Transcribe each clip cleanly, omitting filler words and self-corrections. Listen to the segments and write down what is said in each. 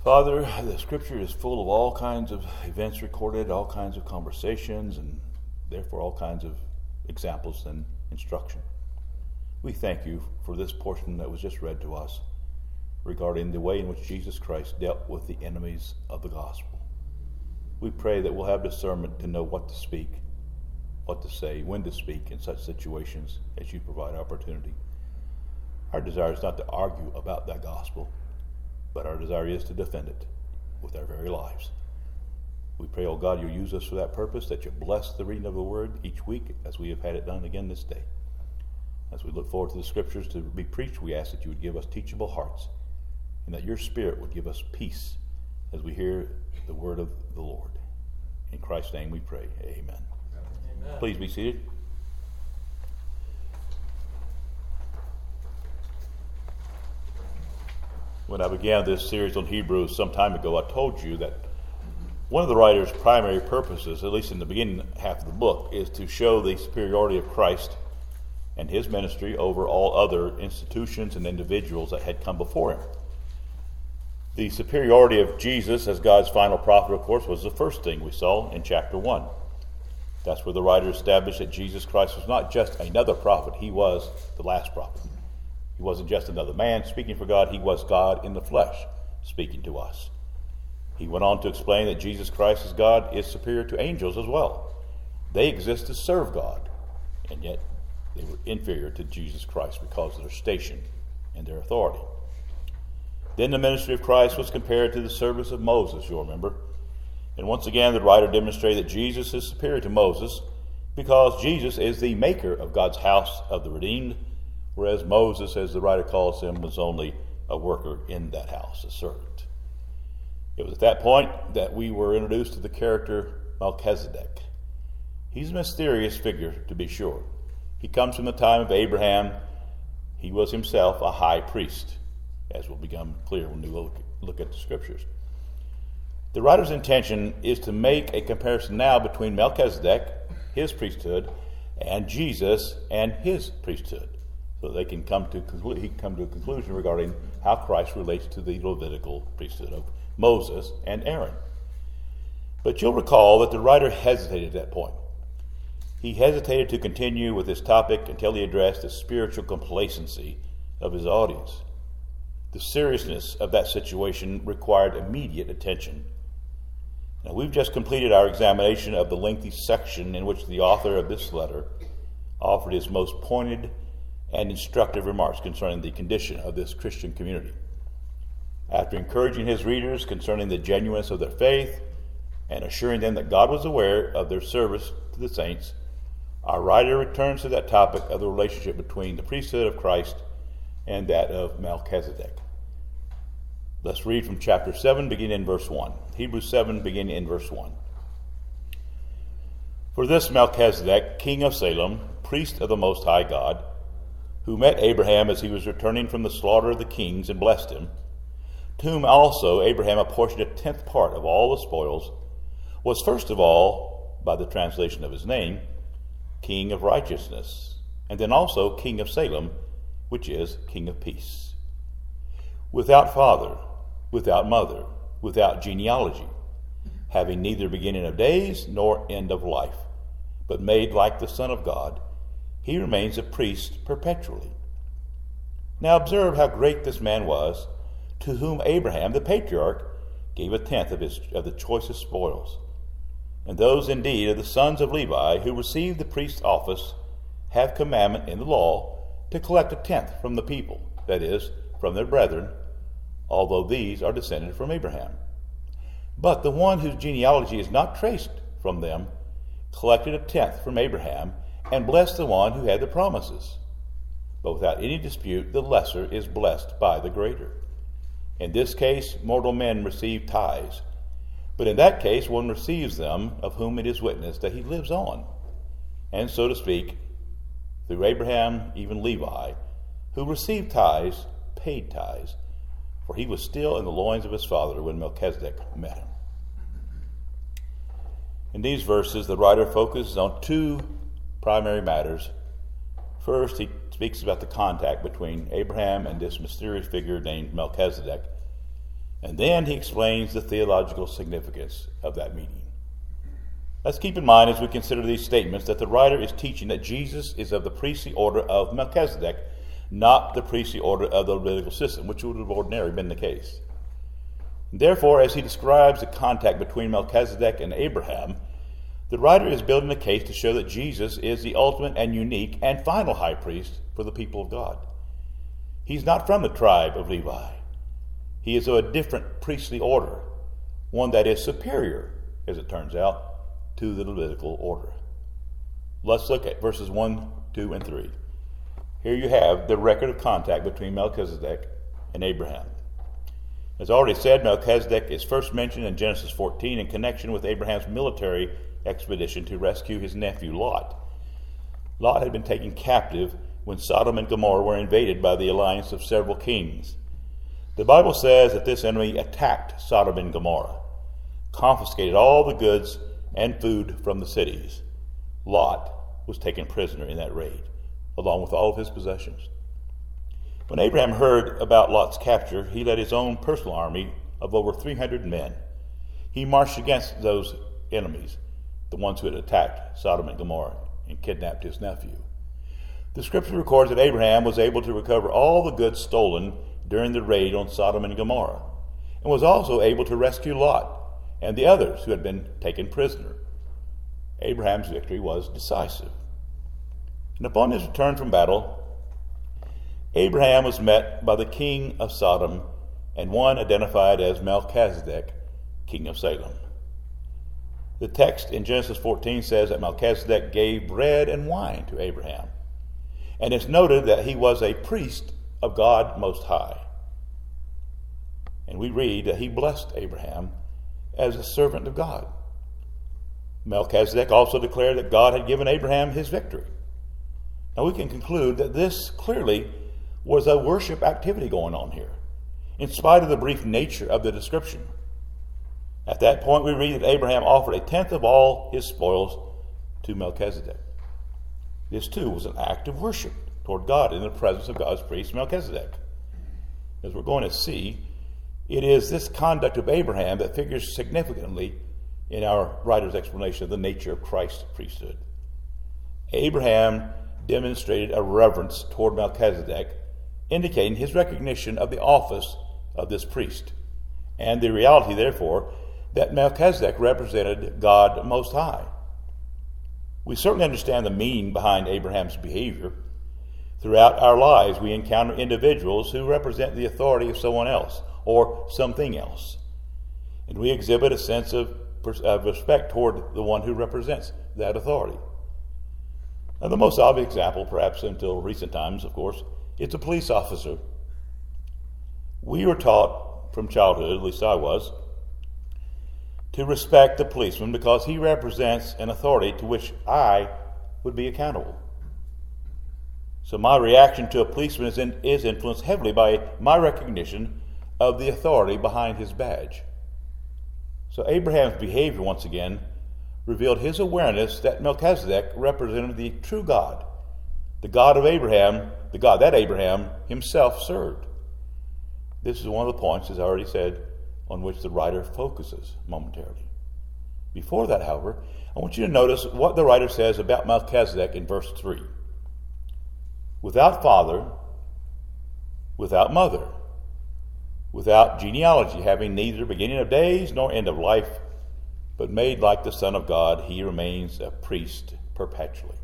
Father, the Scripture is full of all kinds of events recorded, all kinds of conversations, and therefore all kinds of examples and instruction. We thank you for this portion that was just read to us regarding the way in which Jesus Christ dealt with the enemies of the gospel. We pray that we'll have discernment to know what to speak, what to say, when to speak in such situations as you provide opportunity. Our desire is not to argue about that gospel, but our desire is to defend it with our very lives. We pray, oh God, you'll use us for that purpose, that you'll bless the reading of the word each week as we have had it done again this day. As we look forward to the scriptures to be preached, we ask that you would give us teachable hearts and that your Spirit would give us peace as we hear the word of the Lord. In Christ's name we pray. Amen. Amen. Please be seated. When I began this series on Hebrews some time ago, I told you that one of the writer's primary purposes, at least in the beginning half of the book, is to show the superiority of Christ and his ministry over all other institutions and individuals that had come before him. The superiority of Jesus as God's final prophet, of course, was the first thing we saw in chapter 1. That's where the writer established that Jesus Christ was not just another prophet, he was the last prophet. He wasn't just another man speaking for God, he was God in the flesh speaking to us. He went on to explain that Jesus Christ as God is superior to angels as well. They exist to serve God, and yet they were inferior to Jesus Christ because of their station and their authority. Then the ministry of Christ was compared to the service of Moses, you'll remember. And once again, the writer demonstrated that Jesus is superior to Moses because Jesus is the maker of God's house of the redeemed, whereas Moses, as the writer calls him, was only a worker in that house, a servant. It was at that point that we were introduced to the character Melchizedek. He's a mysterious figure, to be sure. He comes from the time of Abraham. He was himself a high priest, as will become clear when we look at the scriptures. The writer's intention is to make a comparison now between Melchizedek, his priesthood, and Jesus and his priesthood, so they can he can come to a conclusion regarding how Christ relates to the Levitical priesthood of Moses and Aaron. But you'll recall that the writer hesitated at that point. He hesitated to continue with this topic until he addressed the spiritual complacency of his audience. The seriousness of that situation required immediate attention. Now, we've just completed our examination of the lengthy section in which the author of this letter offered his most pointed and instructive remarks concerning the condition of this Christian community. After encouraging his readers concerning the genuineness of their faith and assuring them that God was aware of their service to the saints, our writer returns to that topic of the relationship between the priesthood of Christ and that of Melchizedek. Let's read from chapter 7, beginning in verse 1. Hebrews 7, beginning in verse 1. For this Melchizedek, king of Salem, priest of the Most High God, who met Abraham as he was returning from the slaughter of the kings and blessed him, to whom also Abraham apportioned a 10th part of all the spoils, was first of all, by the translation of his name, King of Righteousness, and then also King of Salem, which is King of Peace. Without father, without mother, without genealogy, having neither beginning of days nor end of life, but made like the Son of God, he remains a priest perpetually. Now observe how great this man was, to whom Abraham, the patriarch, gave a 10th of the choicest spoils. And those indeed of the sons of Levi who received the priest's office have commandment in the law to collect a 10th from the people, that is, from their brethren, although these are descended from Abraham. But the one whose genealogy is not traced from them collected a 10th from Abraham and blessed the one who had the promises. But without any dispute, the lesser is blessed by the greater. In this case, mortal men receive tithes, but in that case one receives them of whom it is witnessed that he lives on. And so to speak, through Abraham, even Levi, who received tithes, paid tithes, for he was still in the loins of his father when Melchizedek met him. In these verses, the writer focuses on two primary matters. First, he speaks about the contact between Abraham and this mysterious figure named Melchizedek. And then he explains the theological significance of that meeting. Let's keep in mind as we consider these statements that the writer is teaching that Jesus is of the priestly order of Melchizedek, not the priestly order of the Levitical system, which would have ordinarily been the case. Therefore, as he describes the contact between Melchizedek and Abraham, the writer is building a case to show that Jesus is the ultimate and unique and final high priest for the people of God. He's not from the tribe of Levi. He is of a different priestly order, one that is superior, as it turns out, to the Levitical order. Let's look at verses 1, 2, and 3. Here you have the record of contact between Melchizedek and Abraham. As already said, Melchizedek is first mentioned in Genesis 14 in connection with Abraham's military expedition to rescue his nephew Lot. Lot had been taken captive when Sodom and Gomorrah were invaded by the alliance of several kings. The Bible says that this enemy attacked Sodom and Gomorrah, confiscated all the goods and food from the cities. Lot was taken prisoner in that raid, along with all of his possessions. When Abraham heard about Lot's capture, he led his own personal army of over 300 men. He marched against those enemies, the ones who had attacked Sodom and Gomorrah and kidnapped his nephew. The scripture records that Abraham was able to recover all the goods stolen during the raid on Sodom and Gomorrah, and was also able to rescue Lot and the others who had been taken prisoner. Abraham's victory was decisive. And upon his return from battle, Abraham was met by the king of Sodom and one identified as Melchizedek, king of Salem. The text in Genesis 14 says that Melchizedek gave bread and wine to Abraham. And it's noted that he was a priest of God Most High. And we read that he blessed Abraham as a servant of God. Melchizedek also declared that God had given Abraham his victory. Now we can conclude that this clearly was a worship activity going on here, in spite of the brief nature of the description. At that point, we read that Abraham offered a tenth of all his spoils to Melchizedek. This, too, was an act of worship toward God in the presence of God's priest Melchizedek. As we're going to see, it is this conduct of Abraham that figures significantly in our writer's explanation of the nature of Christ's priesthood. Abraham demonstrated a reverence toward Melchizedek, indicating his recognition of the office of this priest, and the reality, therefore, that Melchizedek represented God Most High. We certainly understand the meaning behind Abraham's behavior. Throughout our lives, we encounter individuals who represent the authority of someone else or something else, and we exhibit a sense of respect toward the one who represents that authority. Now, the most obvious example, perhaps until recent times, of course, is a police officer. We were taught from childhood, at least I was, to respect the policeman because he represents an authority to which I would be accountable. So my reaction to a policeman is influenced heavily by my recognition of the authority behind his badge. So Abraham's behavior, once again, revealed his awareness that Melchizedek represented the true God, the God of Abraham, the God that Abraham himself served. This is one of the points, as I already said, on which the writer focuses momentarily. Before that, however, I want you to notice what the writer says about Melchizedek in verse 3. Without father, without mother, without genealogy, having neither beginning of days nor end of life, but made like the Son of God, he remains a priest perpetually.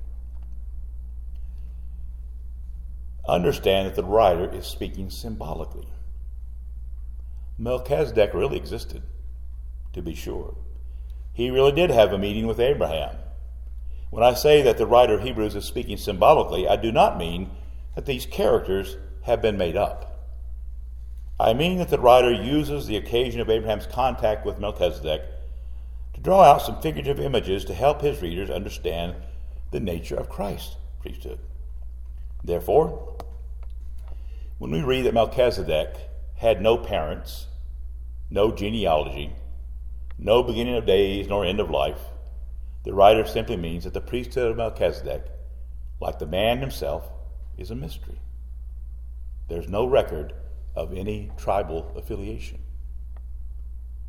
Understand that the writer is speaking symbolically. Melchizedek really existed, to be sure. He really did have a meeting with Abraham. When I say that the writer of Hebrews is speaking symbolically, I do not mean that these characters have been made up. I mean that the writer uses the occasion of Abraham's contact with Melchizedek to draw out some figurative images to help his readers understand the nature of Christ's priesthood. Therefore, when we read that Melchizedek had no parents, no genealogy, no beginning of days nor end of life, the writer simply means that the priesthood of Melchizedek, like the man himself, is a mystery. There's no record of any tribal affiliation.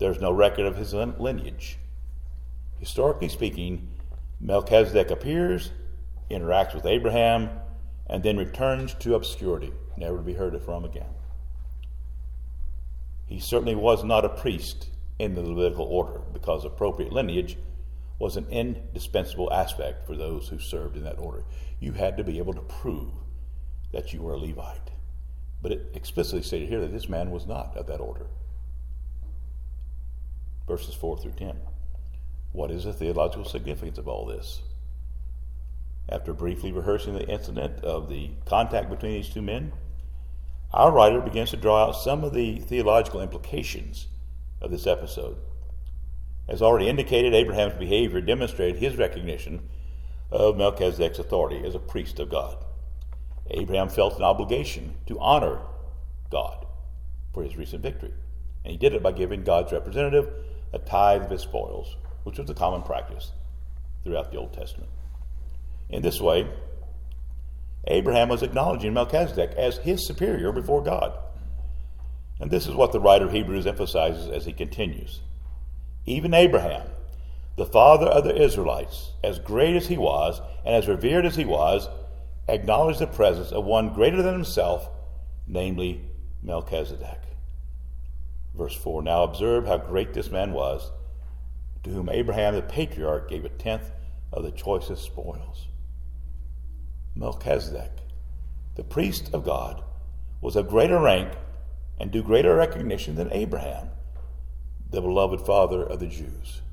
there's no record of his lineage. Historically speaking, Melchizedek appears, interacts with Abraham, and then returns to obscurity, never to be heard from again. He certainly was not a priest in the Levitical order, because appropriate lineage was an indispensable aspect for those who served in that order. You had to be able to prove that you were a Levite. But it explicitly stated here that this man was not of that order. Verses 4 through 10. What is the theological significance of all this? After briefly rehearsing the incident of the contact between these two men, our writer begins to draw out some of the theological implications of this episode. As already indicated, Abraham's behavior demonstrated his recognition of Melchizedek's authority as a priest of God. Abraham felt an obligation to honor God for his recent victory, and he did it by giving God's representative a tithe of his spoils, which was a common practice throughout the Old Testament. In this way, Abraham was acknowledging Melchizedek as his superior before God. And this is what the writer of Hebrews emphasizes as he continues. Even Abraham, the father of the Israelites, as great as he was and as revered as he was, acknowledged the presence of one greater than himself, namely Melchizedek. Verse 4, now observe how great this man was, to whom Abraham the patriarch gave a tenth of the choicest spoils. Melchizedek, the priest of God, was of greater rank and due greater recognition than Abraham, the beloved father of the Jews.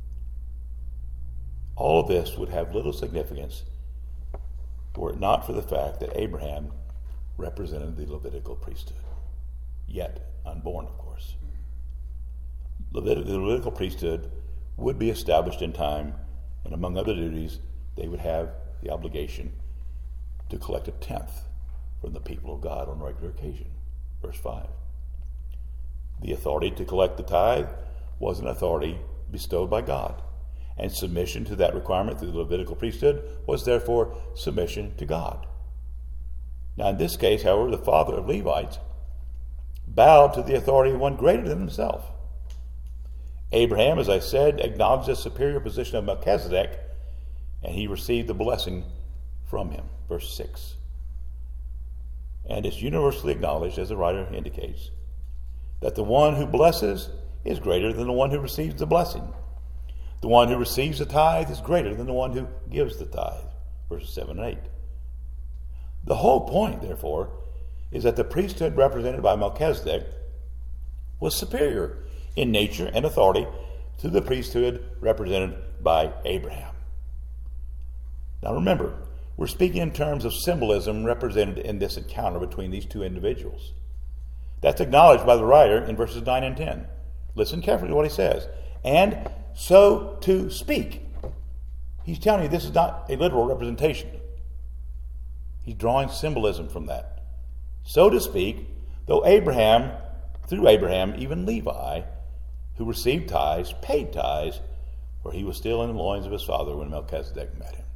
All this would have little significance were it not for the fact that Abraham represented the Levitical priesthood, yet unborn, of course. The Levitical priesthood would be established in time, and among other duties, they would have the obligation to collect a tenth from the people of God on a regular occasion. Verse 5. The authority to collect the tithe was an authority bestowed by God, and submission to that requirement through the Levitical priesthood was therefore submission to God. Now in this case, however, the father of Levites bowed to the authority of one greater than himself. Abraham, as I said, acknowledged the superior position of Melchizedek, and he received the blessing from him. Verse 6. And it's universally acknowledged, as the writer indicates, that the one who blesses is greater than the one who receives the blessing. The one who receives the tithe is greater than the one who gives the tithe. Verses 7 and 8. The whole point, therefore, is that the priesthood represented by Melchizedek was superior in nature and authority to the priesthood represented by Abraham. Now remember, we're speaking in terms of symbolism represented in this encounter between these two individuals. That's acknowledged by the writer in verses 9 and 10. Listen carefully to what he says. And so to speak. He's telling you this is not a literal representation. He's drawing symbolism from that. So to speak, though Abraham, through Abraham, even Levi, who received tithes, paid tithes, for he was still in the loins of his father when Melchizedek met him.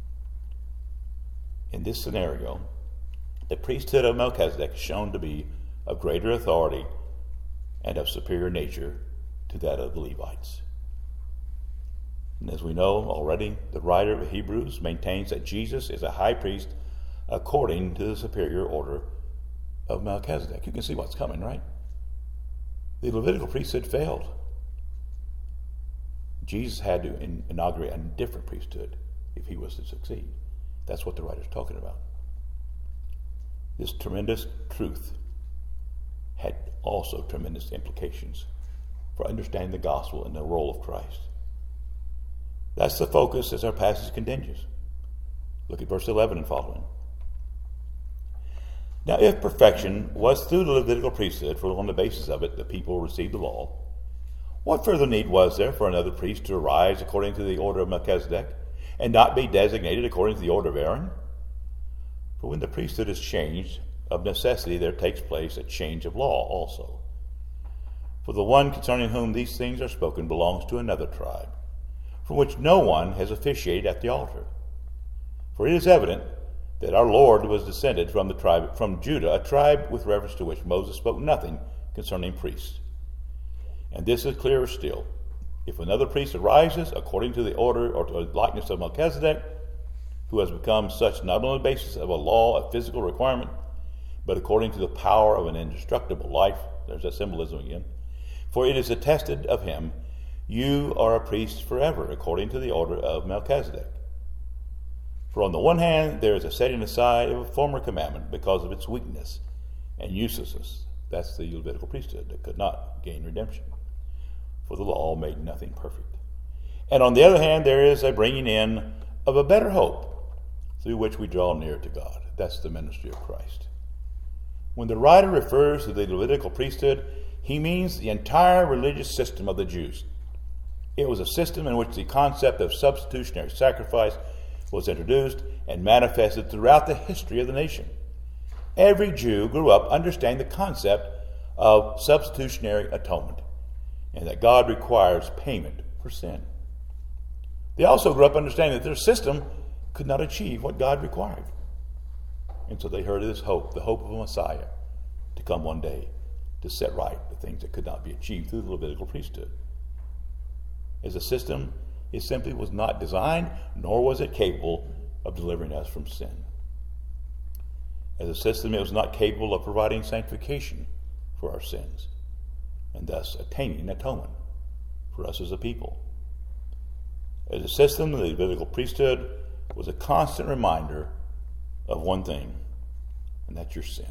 In this scenario, the priesthood of Melchizedek is shown to be of greater authority and of superior nature to that of the Levites. And as we know already, the writer of Hebrews maintains that Jesus is a high priest according to the superior order of Melchizedek. You can see what's coming, right? The Levitical priesthood failed. Jesus had to inaugurate a different priesthood if he was to succeed. That's what the writer's talking about. This tremendous truth had also tremendous implications for understanding the gospel and the role of Christ. That's the focus as our passage continues. Look at verse 11 and following. Now, if perfection was through the Levitical priesthood, for on the basis of it the people received the law, what further need was there for another priest to arise according to the order of Melchizedek, and not be designated according to the order of Aaron? For when the priesthood is changed, of necessity there takes place a change of law also. For the one concerning whom these things are spoken belongs to another tribe, from which no one has officiated at the altar. For it is evident that our Lord was descended from Judah, a tribe with reference to which Moses spoke nothing concerning priests. And this is clearer still. If another priest arises according to the order or to the likeness of Melchizedek, who has become such not on the basis of a law, a physical requirement, but according to the power of an indestructible life, there's that symbolism again, for it is attested of him, you are a priest forever, according to the order of Melchizedek. For on the one hand, there is a setting aside of a former commandment because of its weakness and uselessness. That's the Levitical priesthood that could not gain redemption, for the law made nothing perfect. And on the other hand, there is a bringing in of a better hope through which we draw near to God. That's the ministry of Christ. When the writer refers to the Levitical priesthood, he means the entire religious system of the Jews. It was a system in which the concept of substitutionary sacrifice was introduced and manifested throughout the history of the nation. Every Jew grew up understanding the concept of substitutionary atonement and that God requires payment for sin. They also grew up understanding that their system could not achieve what God required. And so they heard of this hope, the hope of a Messiah to come one day to set right the things that could not be achieved through the Levitical priesthood. As a system, it simply was not designed, nor was it capable of delivering us from sin. As a system, it was not capable of providing sanctification for our sins, and thus attaining atonement for us as a people. As a system, the Levitical priesthood was a constant reminder of one thing, and that's your sin.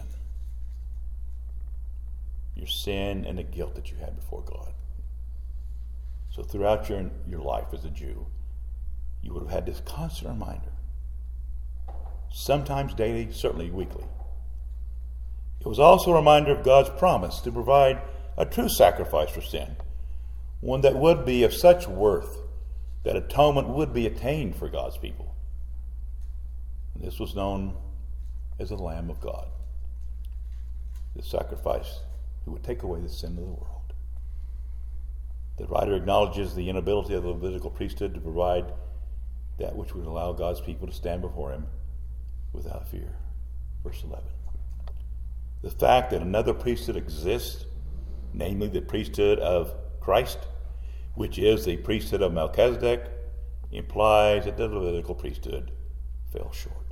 Your sin and the guilt that you had before God. So throughout your life as a Jew, you would have had this constant reminder, sometimes daily, certainly weekly. It was also a reminder of God's promise to provide a true sacrifice for sin, one that would be of such worth that atonement would be attained for God's people. And this was known as the Lamb of God, the sacrifice who would take away the sin of the world. The writer acknowledges the inability of the Levitical priesthood to provide that which would allow God's people to stand before him without fear. Verse 11. The fact that another priesthood exists, namely the priesthood of Christ, which is the priesthood of Melchizedek, implies that the Levitical priesthood fell short.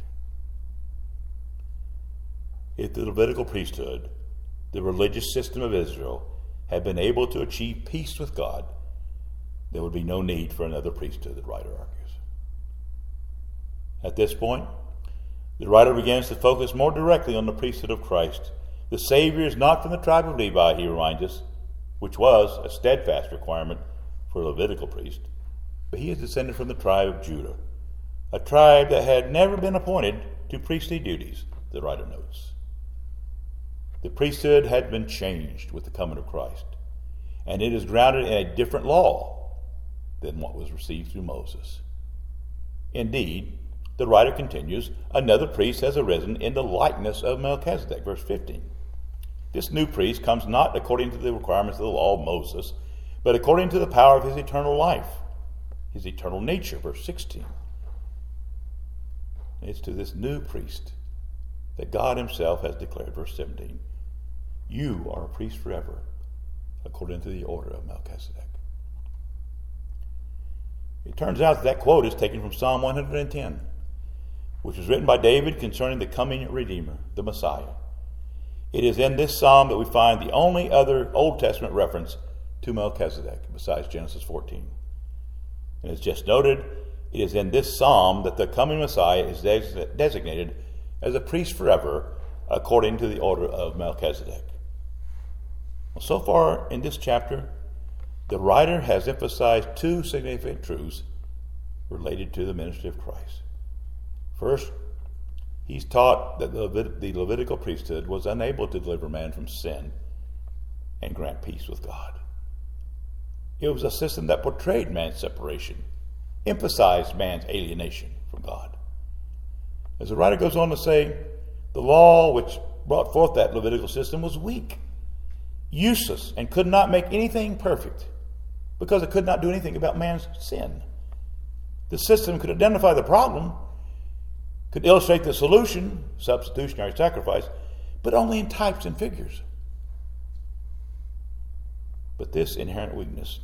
If the Levitical priesthood, the religious system of Israel, had been able to achieve peace with God, there would be no need for another priesthood, the writer argues. At this point, the writer begins to focus more directly on the priesthood of Christ. The Savior is not from the tribe of Levi, he reminds us, which was a steadfast requirement for a Levitical priest, but he is descended from the tribe of Judah, a tribe that had never been appointed to priestly duties, the writer notes. The priesthood had been changed with the coming of Christ, and it is grounded in a different law than what was received through Moses. Indeed, the writer continues, another priest has arisen in the likeness of Melchizedek, verse 15. This new priest comes not according to the requirements of the law of Moses, but according to the power of his eternal life, his eternal nature, verse 16. It's to this new priest that God himself has declared, verse 17, you are a priest forever, according to the order of Melchizedek. It turns out that quote is taken from Psalm 110, which was written by David concerning the coming Redeemer, the Messiah. It is in this psalm that we find the only other Old Testament reference to Melchizedek, besides Genesis 14. And as just noted, it is in this psalm that the coming Messiah is designated as a priest forever, according to the order of Melchizedek. Well, so far in this chapter, the writer has emphasized two significant truths related to the ministry of Christ. First, he's taught that the Levitical priesthood was unable to deliver man from sin and grant peace with God. It was a system that portrayed man's separation, emphasized man's alienation from God. As the writer goes on to say, the law which brought forth that Levitical system was weak, useless, and could not make anything perfect because it could not do anything about man's sin. The system could identify the problem, could illustrate the solution, substitutionary sacrifice, but only in types and figures. But this inherent weakness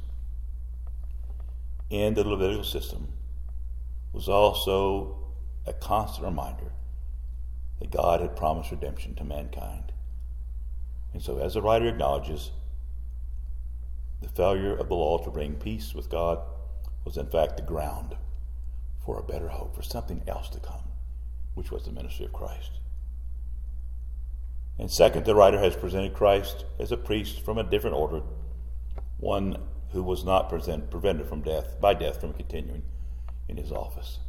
in the Levitical system was also a constant reminder that God had promised redemption to mankind. And so, as the writer acknowledges, the failure of the law to bring peace with God was in fact the ground for a better hope, for something else to come, which was the ministry of Christ. And second, the writer has presented Christ as a priest from a different order, one who was not prevented from by death from continuing in his office.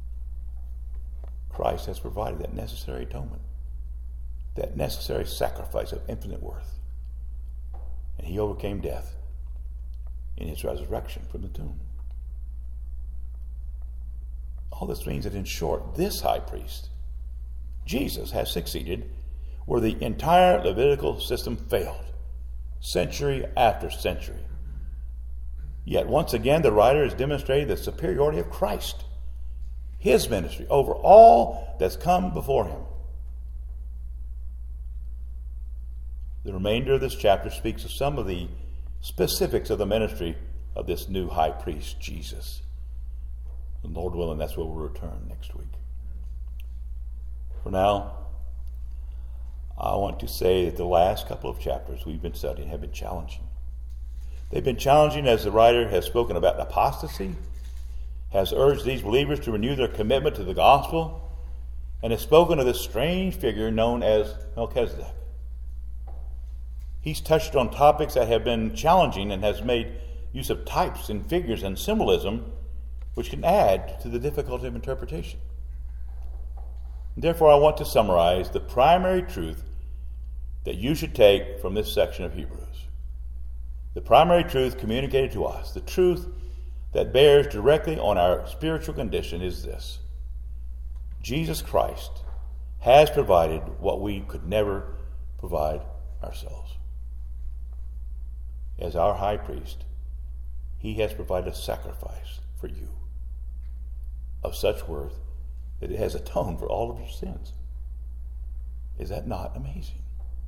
Christ has provided that necessary atonement, that necessary sacrifice of infinite worth. And he overcame death in his resurrection from the tomb. All this means that, in short, this high priest, Jesus, has succeeded where the entire Levitical system failed, century after century. Yet once again, the writer has demonstrated the superiority of Christ, his ministry, over all that's come before him. The remainder of this chapter speaks of some of the specifics of the ministry of this new high priest, Jesus. And Lord willing, that's where we'll return next week. For now, I want to say that the last couple of chapters we've been studying have been challenging. They've been challenging as the writer has spoken about apostasy, has urged these believers to renew their commitment to the gospel, and has spoken of this strange figure known as Melchizedek. He's touched on topics that have been challenging and has made use of types and figures and symbolism which can add to the difficulty of interpretation. Therefore, I want to summarize the primary truth that you should take from this section of Hebrews. The primary truth communicated to us, the truth that bears directly on our spiritual condition, is this: Jesus Christ has provided what we could never provide ourselves. As our high priest, he has provided a sacrifice for you of such worth that it has atoned for all of your sins. Is that not amazing?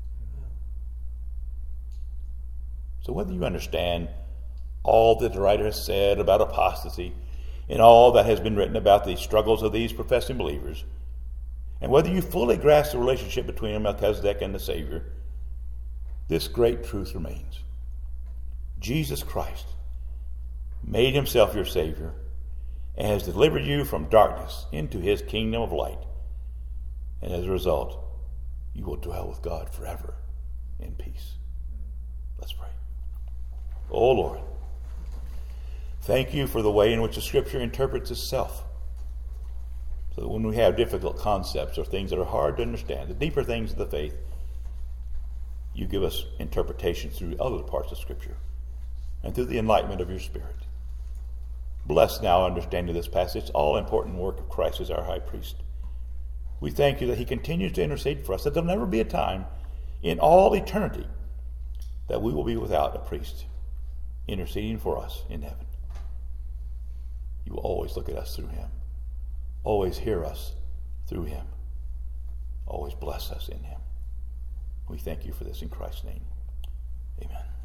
So whether you understand all that the writer has said about apostasy and all that has been written about the struggles of these professing believers, and whether you fully grasp the relationship between Melchizedek and the Savior, this great truth remains. Jesus Christ made himself your Savior and has delivered you from darkness into his kingdom of light. And as a result, you will dwell with God forever in peace. Let's pray. Oh Lord, thank you for the way in which the Scripture interprets itself. So that when we have difficult concepts or things that are hard to understand, the deeper things of the faith, you give us interpretation through other parts of Scripture and through the enlightenment of your Spirit. Bless now understanding this passage, all important work of Christ as our high priest. We thank you that he continues to intercede for us, that there'll never be a time in all eternity that we will be without a priest interceding for us in heaven. You will always look at us through him, always hear us through him, always bless us in him. We thank you for this in Christ's name. Amen.